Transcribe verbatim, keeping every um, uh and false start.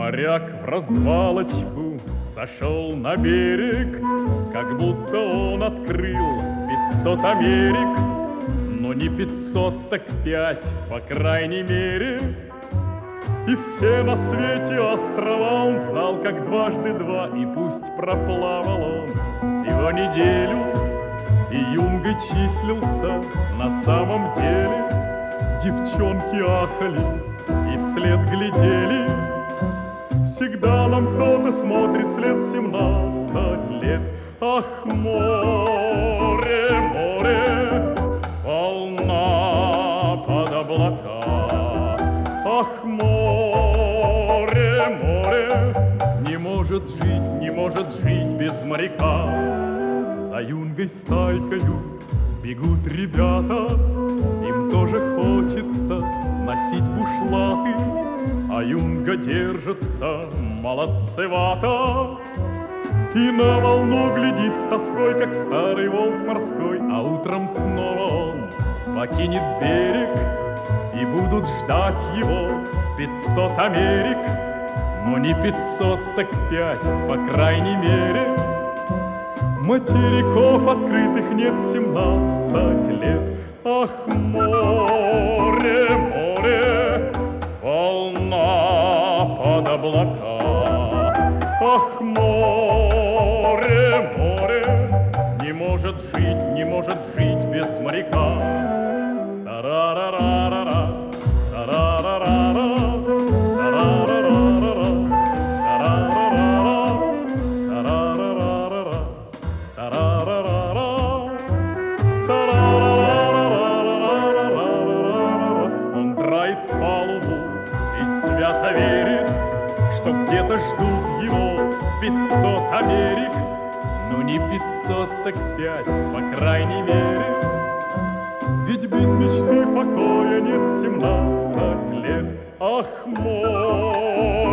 Моряк в развалочку сошел на берег, как будто он открыл пятьсот Америк. Но не пятьсот, так пять, по крайней мере. И все на свете острова он знал, как дважды два. И пусть проплавал он всего неделю, и юнгой числился на самом деле. Девчонки ахали и вслед глядели. Всегда нам кто-то смотрит вслед семнадцать лет. Ах, море, море, волна под облака. Ах, море, море, не может жить, не может жить без моряка. За юнгой стайкою бегут ребята, им тоже хочется носить бушлаты, а юнга держится молодцевато и на волну глядит с тоской, как старый волк морской. А утром снова он покинет берег, и будут ждать его пятьсот Америк. Но не пятьсот, так пять, по крайней мере. Материков открытых нет семнадцать лет. Ах, море, море, волна под облака. Ах, море, море, не может жить, не может жить без моряка. Та-ра-ра-ра-ра-ра, та-ра-ра-ра-ра, та-ра-ра-ра-ра, та-ра-ра-ра-ра, та-ра-ра-ра-ра, та-ра-ра-ра-ра. Он драит палубу и свято верит, что где-то ждут его пятьсот Америк. Ну не пятьсот, так пять, по крайней мере. Ведь без мечты покоя нет в семнадцать лет. Ах, море!